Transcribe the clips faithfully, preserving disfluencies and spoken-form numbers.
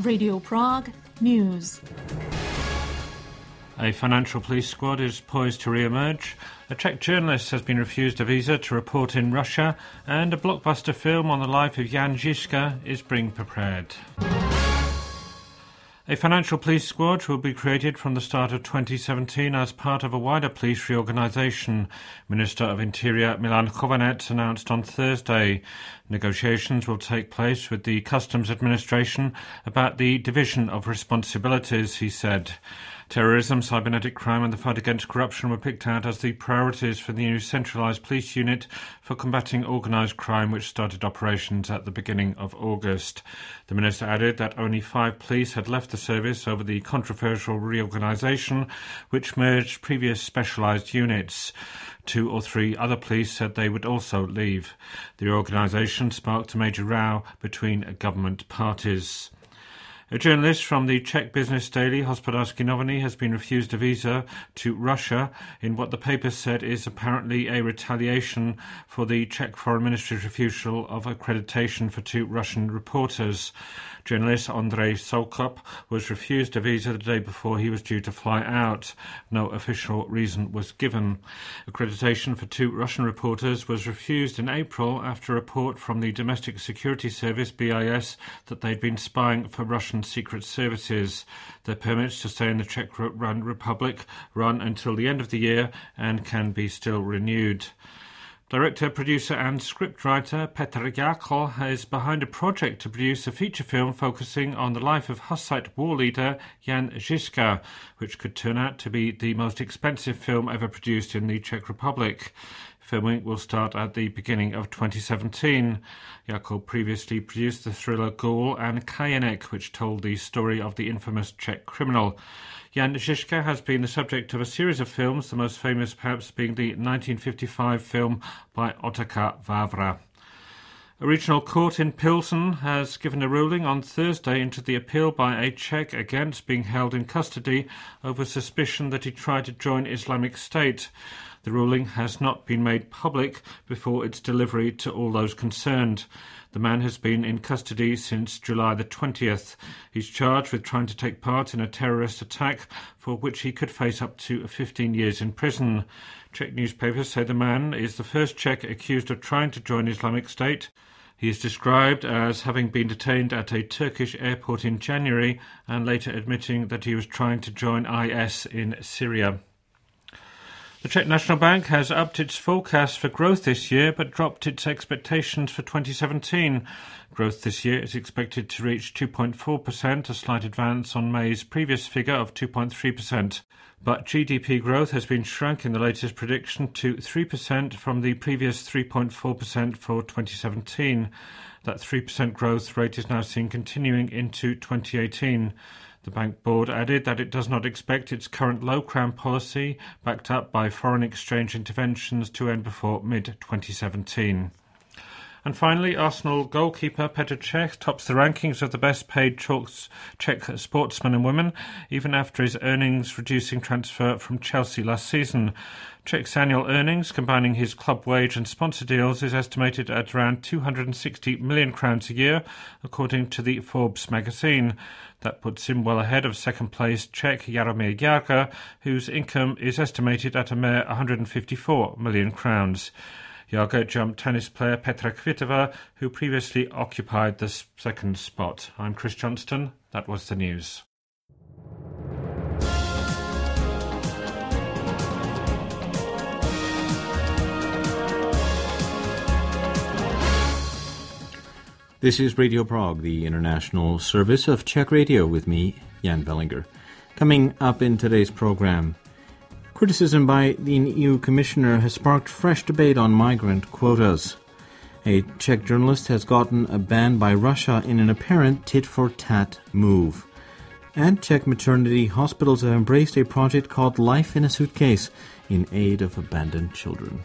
Radio Prague News. A financial police squad is poised to re-emerge. A Czech journalist has been refused a visa to report in Russia, and a blockbuster film on the life of Jan Žižka is being prepared. A financial police squad will be created from the start of twenty seventeen as part of a wider police reorganisation, Minister of Interior Milan Chovanec announced on Thursday. Negotiations will take place with the Customs Administration about the division of responsibilities, he said. Terrorism, cybernetic crime and the fight against corruption were picked out as the priorities for the new centralised police unit for combating organised crime, which started operations at the beginning of August. The minister added that only five police had left the service over the controversial reorganisation, which merged previous specialised units. Two or three other police said they would also leave. The reorganisation sparked a major row between government parties. A journalist from the Czech business daily Hospodářské noviny has been refused a visa to Russia in what the paper said is apparently a retaliation for the Czech Foreign Ministry's refusal of accreditation for two Russian reporters. Journalist Andrei Soukup was refused a visa the day before he was due to fly out. No official reason was given. Accreditation for two Russian reporters was refused in April after a report from the Domestic Security Service, B I S, that they'd been spying for Russian secret services. Their permits to stay in the Czech Republic run until the end of the year and can be still renewed. Director, producer and scriptwriter Petr Jákl is behind a project to produce a feature film focusing on the life of Hussite war leader Jan Žižka, which could turn out to be the most expensive film ever produced in the Czech Republic. Filming will start at the beginning of twenty seventeen. Jákl previously produced the thriller Ghoul and Kajenek, which told the story of the infamous Czech criminal. Jan Žižka has been the subject of a series of films, the most famous perhaps being the nineteen fifty-five film by Otakar Vávra. A regional court in Pilsen has given a ruling on Thursday into the appeal by a Czech against being held in custody over suspicion that he tried to join Islamic State. The ruling has not been made public before its delivery to all those concerned. The man has been in custody since July the twentieth. He's charged with trying to take part in a terrorist attack for which he could face up to fifteen years in prison. Czech newspapers say the man is the first Czech accused of trying to join Islamic State. He is described as having been detained at a Turkish airport in January and later admitting that he was trying to join I S in Syria. The Czech National Bank has upped its forecast for growth this year but dropped its expectations for twenty seventeen. Growth this year is expected to reach two point four percent, a slight advance on May's previous figure of two point three percent. But G D P growth has been shrunk in the latest prediction to three percent from the previous three point four percent for twenty seventeen. That three percent growth rate is now seen continuing into twenty eighteen. The Bank Board added that it does not expect its current low-crown policy, backed up by foreign exchange interventions, to end before mid twenty seventeen. And finally, Arsenal goalkeeper Petr Cech tops the rankings of the best-paid Czech sportsmen and women, even after his earnings reducing transfer from Chelsea last season. Cech's annual earnings, combining his club wage and sponsor deals, is estimated at around two hundred sixty million crowns a year, according to the Forbes magazine. That puts him well ahead of second-placed Czech Jaromír Jágr, whose income is estimated at a mere one hundred fifty-four million crowns. Jágr jumped tennis player Petra Kvitova, who previously occupied the second spot. I'm Chris Johnston. That was the news. This is Radio Prague, the international service of Czech Radio, with me, Jan Bellinger. Coming up in today's program, criticism by the E U Commissioner has sparked fresh debate on migrant quotas. A Czech journalist has gotten a ban by Russia in an apparent tit-for-tat move. And Czech maternity hospitals have embraced a project called Life in a Suitcase in aid of abandoned children.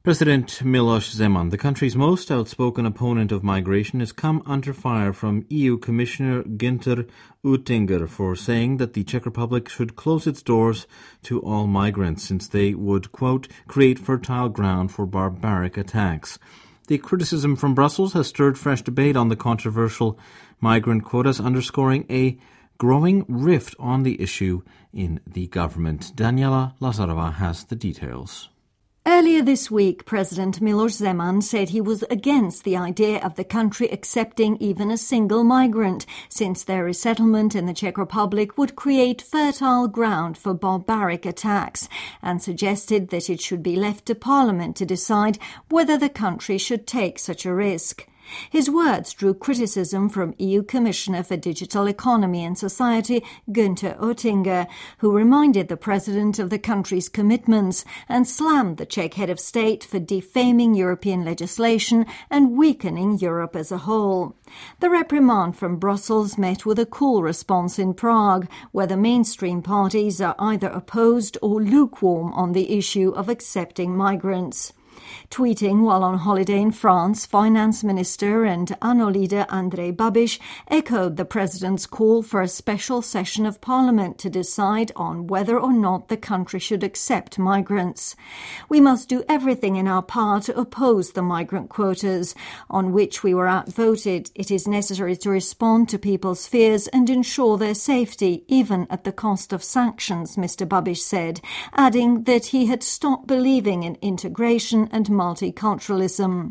President Miloš Zeman, the country's most outspoken opponent of migration, has come under fire from E U Commissioner Günther Oettinger for saying that the Czech Republic should close its doors to all migrants since they would, quote, create fertile ground for barbaric attacks. The criticism from Brussels has stirred fresh debate on the controversial migrant quotas, underscoring a growing rift on the issue in the government. Daniela Lazarova has the details. Earlier this week, President Miloš Zeman said he was against the idea of the country accepting even a single migrant, since their resettlement in the Czech Republic would create fertile ground for barbaric attacks, and suggested that it should be left to Parliament to decide whether the country should take such a risk. His words drew criticism from E U Commissioner for Digital Economy and Society, Günther Oettinger, who reminded the president of the country's commitments and slammed the Czech head of state for defaming European legislation and weakening Europe as a whole. The reprimand from Brussels met with a cool response in Prague, where the mainstream parties are either opposed or lukewarm on the issue of accepting migrants. Tweeting while on holiday in France, Finance Minister and ANO leader Andrej Babiš echoed the president's call for a special session of parliament to decide on whether or not the country should accept migrants. We must do everything in our power to oppose the migrant quotas, on which we were outvoted. It is necessary to respond to people's fears and ensure their safety, even at the cost of sanctions, Mister Babiš said, adding that he had stopped believing in integration and multiculturalism.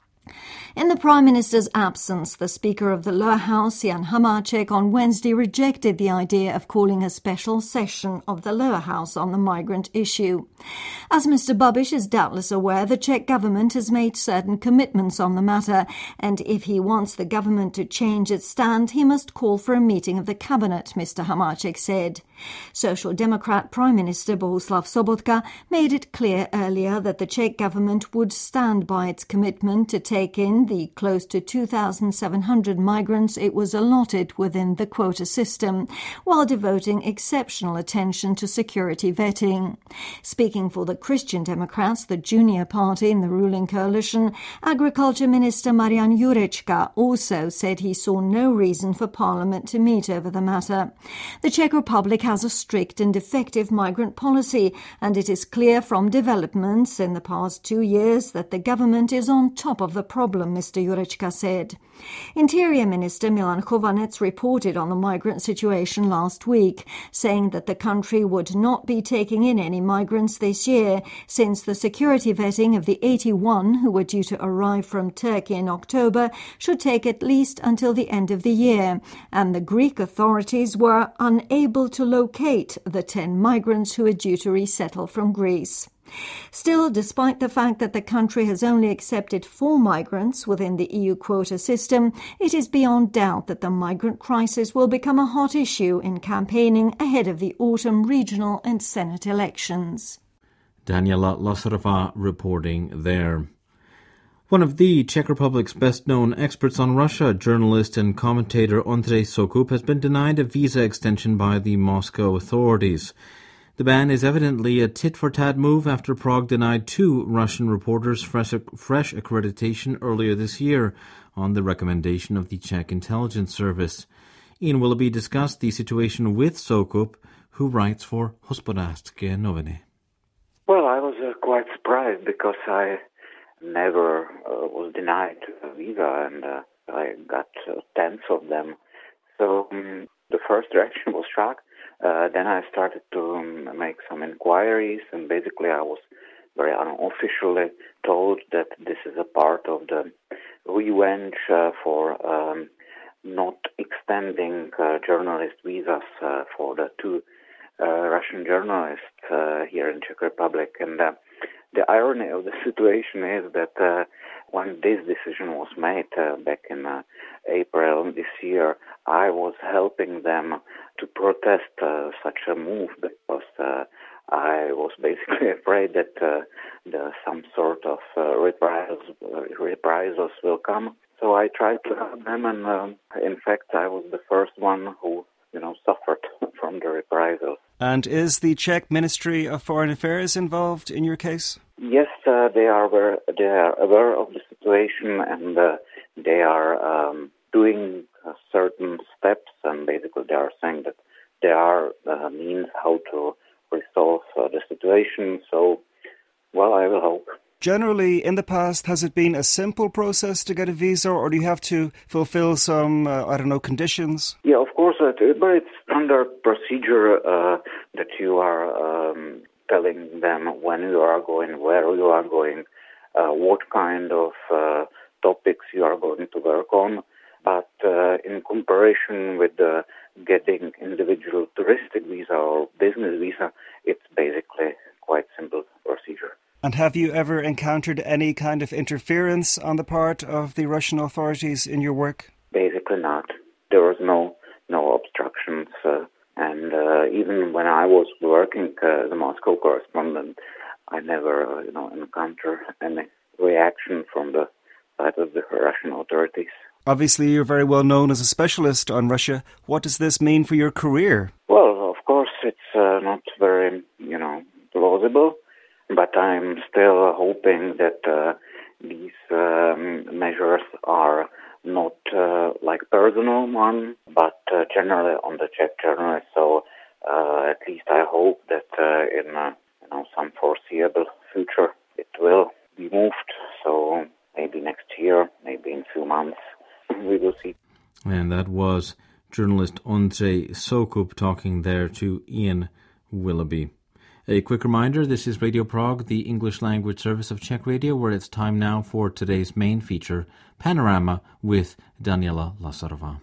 In the Prime Minister's absence, the Speaker of the Lower House, Jan Hamáček, on Wednesday rejected the idea of calling a special session of the Lower House on the migrant issue. As Mister Babiš is doubtless aware, the Czech government has made certain commitments on the matter, and if he wants the government to change its stand, he must call for a meeting of the cabinet, Mister Hamáček said. Social Democrat Prime Minister Bohuslav Sobotka made it clear earlier that the Czech government would stand by its commitment to take in the close to two thousand seven hundred migrants it was allotted within the quota system, while devoting exceptional attention to security vetting. Speaking for the Christian Democrats, the junior party in the ruling coalition, Agriculture Minister Marian Jurečka also said he saw no reason for Parliament to meet over the matter. The Czech Republic has a strict and effective migrant policy, and it is clear from developments in the past two years that the government is on top of the problem, Mister Jurečka said. Interior Minister Milan Chovanec reported on the migrant situation last week, saying that the country would not be taking in any migrants this year, since the security vetting of the eighty-one who were due to arrive from Turkey in October should take at least until the end of the year, and the Greek authorities were unable to locate the ten migrants who are due to resettle from Greece. Still, despite the fact that the country has only accepted four migrants within the E U quota system, it is beyond doubt that the migrant crisis will become a hot issue in campaigning ahead of the autumn regional and Senate elections. Daniela Lazarova reporting there. One of the Czech Republic's best-known experts on Russia, journalist and commentator Ondřej Soukup, has been denied a visa extension by the Moscow authorities. The ban is evidently a tit-for-tat move after Prague denied two Russian reporters fresh, fresh accreditation earlier this year on the recommendation of the Czech intelligence service. Ian Willoughby discussed the situation with Soukup, who writes for Hospodářské noviny. Well, I was uh, quite surprised because I never uh, was denied a visa, and uh, I got uh, tens of them. So um, the first reaction was shock. Uh, then I started to um, make some inquiries, and basically I was very unofficially told that this is a part of the revenge uh, for um, not extending uh, journalist visas uh, for the two uh, Russian journalists uh, here in Czech Republic. And uh, the irony of the situation is that uh, when this decision was made uh, back in uh, April this year, I was helping them to protest uh, such a move because uh, I was basically afraid that uh, the, some sort of uh, reprisals, uh, reprisals will come. So I tried to help them, and uh, in fact, I was the first one who, you know, suffered from the reprisals. And is the Czech Ministry of Foreign Affairs involved in your case? Yes, uh, they are aware, they are aware of the situation, and uh, they are um, doing uh, certain steps, and basically they are saying that there are uh, means how to resolve uh, the situation. So, well, I will hope. Generally, in the past, has it been a simple process to get a visa, or do you have to fulfill some, uh, I don't know, conditions? Yeah, of course, uh, but it's under procedure uh, that you are um, telling them when you are going, where you are going, uh, what kind of uh, topics you are going to work on. But uh, in comparison with uh, getting individual touristic visa or business visa, it's basically quite simple procedure. And have you ever encountered any kind of interference on the part of the Russian authorities in your work? Basically not. There was no no obstructions. Uh, and uh, even when I was working uh, as a Moscow correspondent, I never uh, you know, encountered any reaction from the side of the Russian authorities. Obviously, you're very well known as a specialist on Russia. What does this mean for your career? Well, of course, it's uh, not very, you know, plausible. But I'm still hoping that uh, these um, measures are not uh, like personal one, but uh, generally on the Czech journalists. So uh, at least I hope that uh, in uh, you know, some foreseeable future it will be moved. So maybe next year, maybe in a few months, we will see. And that was journalist Ondřej Soukup talking there to Ian Willoughby. A quick reminder, this is Radio Prague, the English language service of Czech Radio, where it's time now for today's main feature, Panorama, with Daniela Lazarová.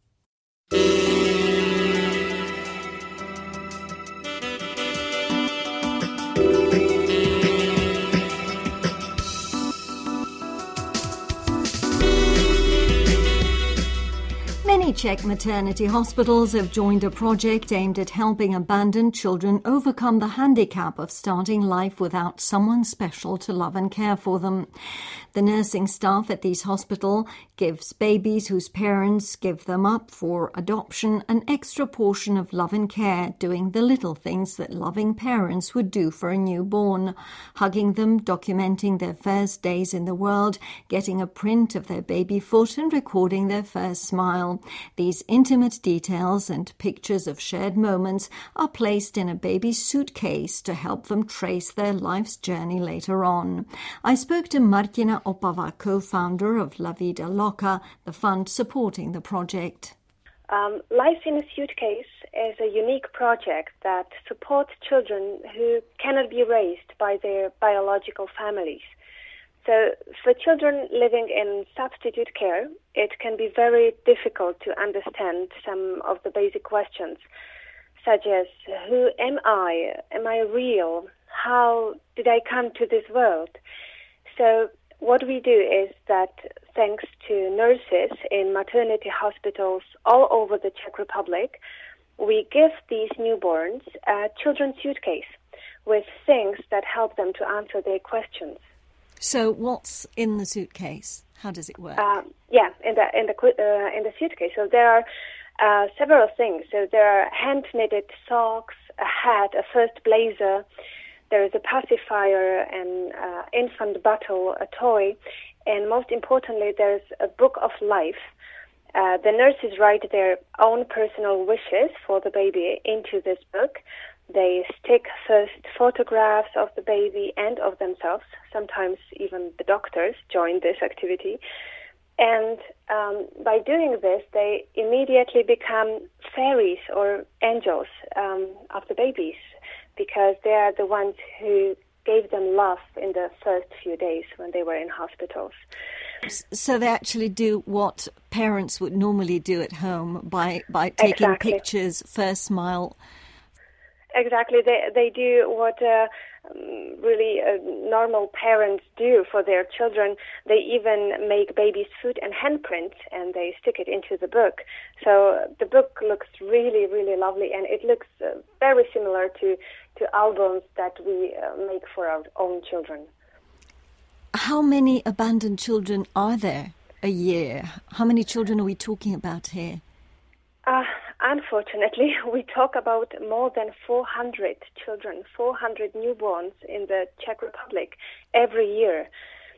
Many Czech maternity hospitals have joined a project aimed at helping abandoned children overcome the handicap of starting life without someone special to love and care for them. The nursing staff at these hospitals gives babies whose parents give them up for adoption an extra portion of love and care, doing the little things that loving parents would do for a newborn, hugging them, documenting their first days in the world, getting a print of their baby foot and recording their first smile. These intimate details and pictures of shared moments are placed in a baby's suitcase to help them trace their life's journey later on. I spoke to Martina Opava, co-founder of La Vida Loca, the fund supporting the project. Um, Life in a Suitcase is a unique project that supports children who cannot be raised by their biological families. So for children living in substitute care, it can be very difficult to understand some of the basic questions, such as, who am I? Am I real? How did I come to this world? So what we do is that thanks to nurses in maternity hospitals all over the Czech Republic, we give these newborns a children's suitcase with things that help them to answer their questions. So what's in the suitcase? How does it work? Uh, yeah, in the in the uh, in the suitcase. So there are uh, several things. So there are hand-knitted socks, a hat, a first blazer. There is a pacifier, an uh, infant bottle, a toy, and most importantly, there's a book of life. Uh, the nurses write their own personal wishes for the baby into this book. They stick first photographs of the baby and of themselves. Sometimes even the doctors join this activity. And um, by doing this, they immediately become fairies or angels um, of the babies, because they are the ones who gave them love in the first few days when they were in hospitals. So they actually do what parents would normally do at home by, by taking exactly. pictures, first smile. Exactly. They they do what uh, really uh, normal parents do for their children. They even make baby's foot and handprints, and they stick it into the book. So the book looks really, really lovely, and it looks uh, very similar to, to albums that we uh, make for our own children. How many abandoned children are there a year? How many children are we talking about here? Uh, unfortunately, we talk about more than four hundred children, four hundred newborns in the Czech Republic every year.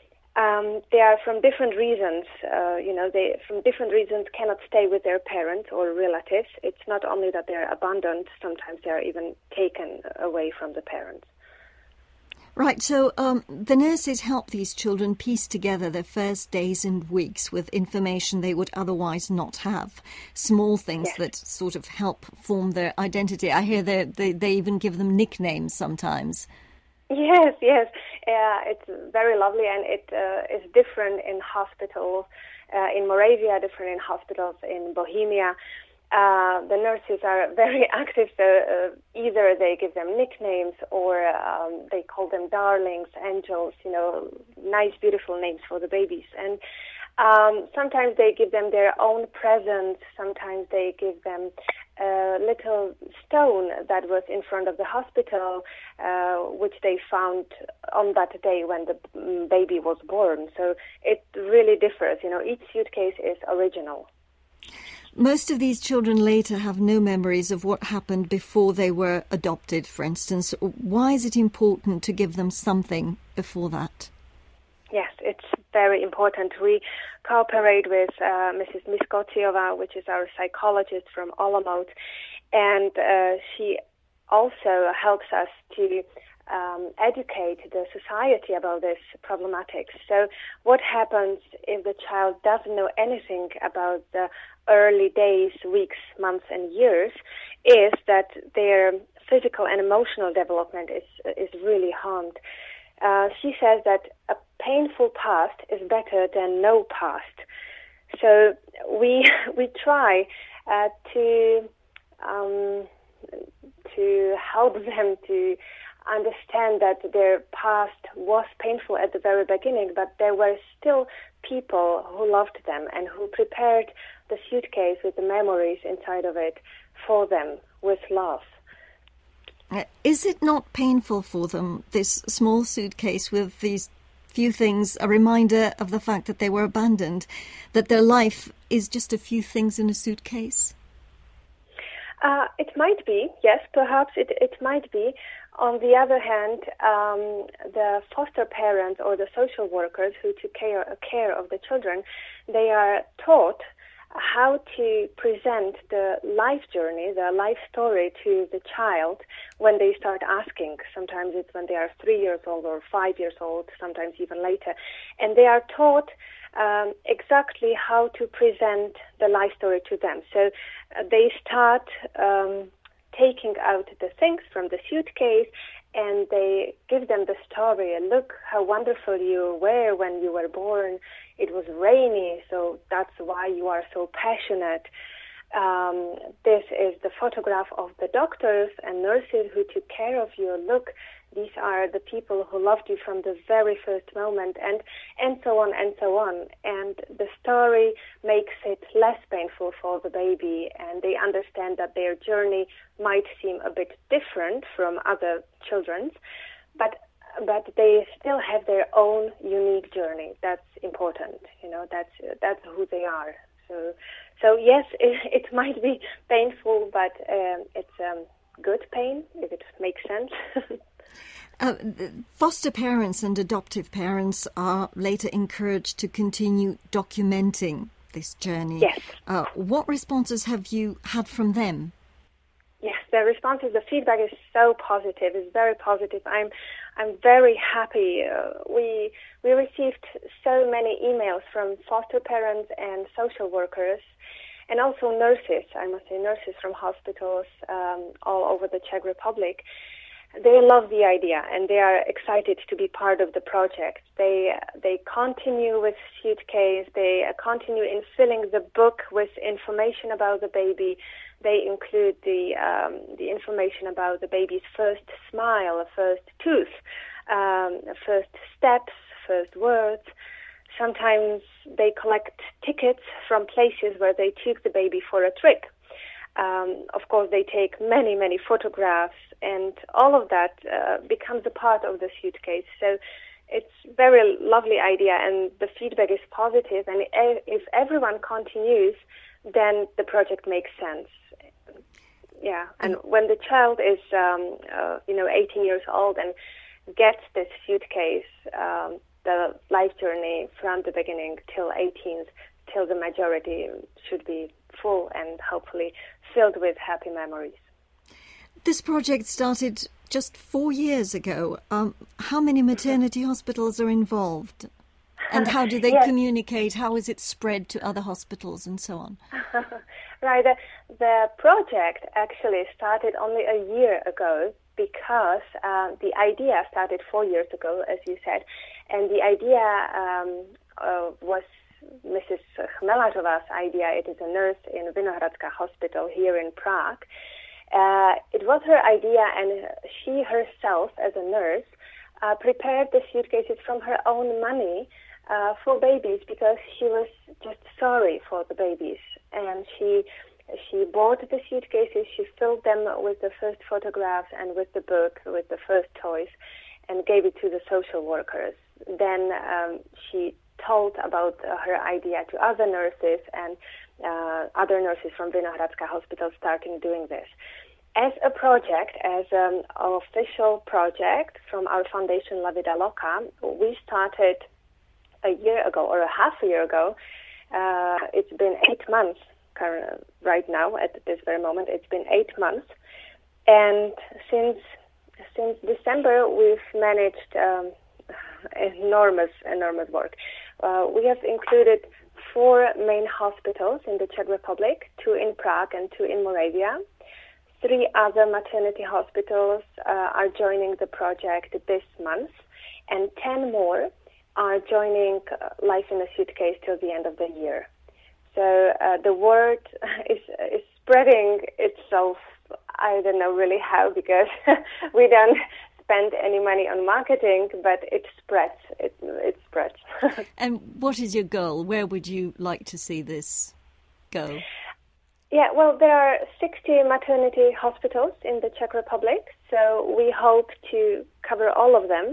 Um, they are from different reasons, uh, you know, they from different reasons cannot stay with their parents or relatives. It's not only that they are abandoned, sometimes they are even taken away from the parents. Right, so um, the nurses help these children piece together their first days and weeks with information they would otherwise not have. Small things yes. that sort of help form their identity. I hear they, they, they even give them nicknames sometimes. Yes, yes. Uh, it's very lovely, and it uh, is different in hospitals uh, in Moravia, different in hospitals in Bohemia. Uh, the nurses are very active, so uh, either they give them nicknames or um, they call them darlings, angels, you know, nice, beautiful names for the babies. And um, sometimes they give them their own presents, sometimes they give them a little stone that was in front of the hospital, uh, which they found on that day when the baby was born. So it really differs, you know, each suitcase is original. Most of these children later have no memories of what happened before they were adopted, for instance. Why is it important to give them something before that? Yes, it's very important. We cooperate with uh, Missus Miskotiova, which is our psychologist from Olomouc, and uh, she also helps us to um, educate the society about this problematic. So what happens if the child doesn't know anything about the early days, weeks, months, and years is that their physical and emotional development is is really harmed. Uh, she says that a painful past is better than no past. So we we try uh, to um, to help them to understand that their past was painful at the very beginning, but there were still people who loved them and who prepared the suitcase with the memories inside of it for them with love. Uh, is it not painful for them, this small suitcase with these few things, a reminder of the fact that they were abandoned, that their life is just a few things in a suitcase? Uh, it might be, yes, perhaps it, it might be. On the other hand, um, the foster parents or the social workers who took care, care of the children, they are taught how to present the life journey, the life story to the child when they start asking. Sometimes it's when they are three years old or five years old, sometimes even later. And they are taught um, exactly how to present the life story to them. So uh, they start um, taking out the things from the suitcase and they give them the story. Look how wonderful you were when you were born. It was rainy, so that's why you are so passionate. Um, this is the photograph of the doctors and nurses who took care of you. Look, these are the people who loved you from the very first moment, and, and so on and so on. And the story makes it less painful for the baby, and they understand that their journey might seem a bit different from other children's, but but they still have their own unique journey. That's important, you know, that's that's who they are. So, so yes, it, it might be painful, but um, it's um, good pain, if it makes sense. Uh, foster parents and adoptive parents are later encouraged to continue documenting this journey. Yes. Uh, what responses have you had from them? Yes, the responses, the feedback is so positive. It's very positive. I'm, I'm very happy. Uh, we we received so many emails from foster parents and social workers, and also nurses. I must say, nurses from hospitals um, all over the Czech Republic. They love the idea and they are excited to be part of the project. They they continue with suitcase. They continue in filling the book with information about the baby. They include the um, the information about the baby's first smile, first tooth, um, first steps, first words. Sometimes they collect tickets from places where they took the baby for a trip. Um, of course, they take many, many photographs, and all of that uh, becomes a part of the suitcase. So it's a very lovely idea, and the feedback is positive. And if everyone continues, then the project makes sense. yeah. And when the child is, um, uh, you know, eighteen years old and gets this suitcase, um, the life journey from the beginning till eighteenth, till the majority should be full and hopefully filled with happy memories. This project started just four years ago. Um, how many maternity hospitals are involved? And how do they yes. communicate? How is it spread to other hospitals and so on? Right. The, the project actually started only a year ago because uh, the idea started four years ago, as you said. And the idea um, uh, was Missus Chmelařova's idea. It is a nurse in Vinohradská Hospital here in Prague. Uh, it was her idea, and she herself, as a nurse, uh, prepared the suitcases from her own money uh, for babies because she was just sorry for the babies. And she she bought the suitcases, she filled them with the first photographs and with the book, with the first toys, and gave it to the social workers. Then um, she told about uh, her idea to other nurses, and uh, other nurses from Vinohradská Hospital starting doing this. As a project, as an official project from our foundation La Vida Loca, we started a year ago, or a half a year ago. Uh, it's been eight months current, right now, at this very moment. It's been eight months. And since since December, we've managed um, enormous, enormous work. Uh, we have included four main hospitals in the Czech Republic, two in Prague and two in Moravia. Three other maternity hospitals uh, are joining the project this month, and ten more are joining uh, Life in a Suitcase till the end of the year. So uh, the word is, is spreading itself. I don't know really how, because we don't spend any money on marketing, but it spreads. It, it spreads. And what is your goal? Where would you like to see this go? Yeah, well, there are sixty maternity hospitals in the Czech Republic, so we hope to cover all of them,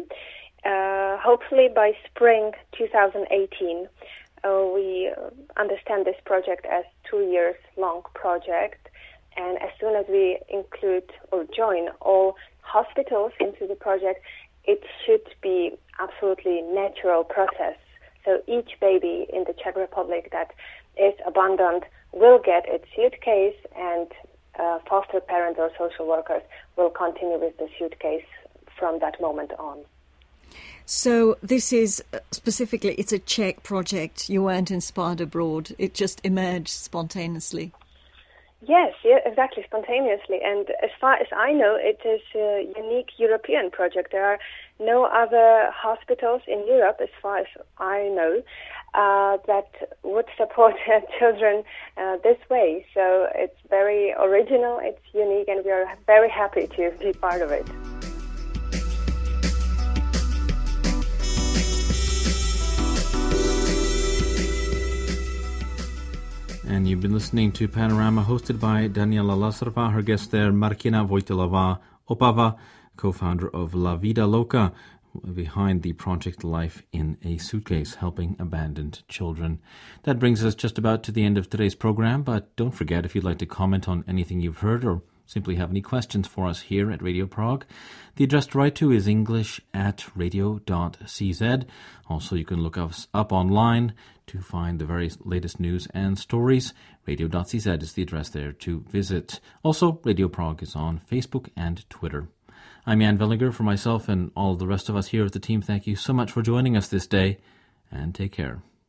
uh, hopefully by spring two thousand eighteen. Uh, we understand this project as two years long project, and as soon as we include or join all hospitals into the project, it should be absolutely natural process. So each baby in the Czech Republic that is abandoned will get its suitcase, and uh, foster parents or social workers will continue with the suitcase from that moment on. So this is uh, specifically, it's a Czech project. You weren't inspired abroad. It just emerged spontaneously. Yes, yeah, exactly, spontaneously. And as far as I know, it is a unique European project. There are no other hospitals in Europe, as far as I know, uh, that would support uh, children uh, this way. So it's very original, it's unique, and we are very happy to be part of it. And you've been listening to Panorama, hosted by Daniela Lazarova. Her guest there, Markina Vojtilová-Opava, co-founder of La Vida Loca, behind the project Life in a Suitcase, helping abandoned children. That brings us just about to the end of today's program, but don't forget, if you'd like to comment on anything you've heard or simply have any questions for us here at Radio Prague, the address to write to is english at radio dot c z. Also, you can look us up online to find the very latest news and stories. radio dot c z is the address there to visit. Also, Radio Prague is on Facebook and Twitter. I'm Jan Vellinger. For myself and all the rest of us here at the team, thank you so much for joining us this day, and take care.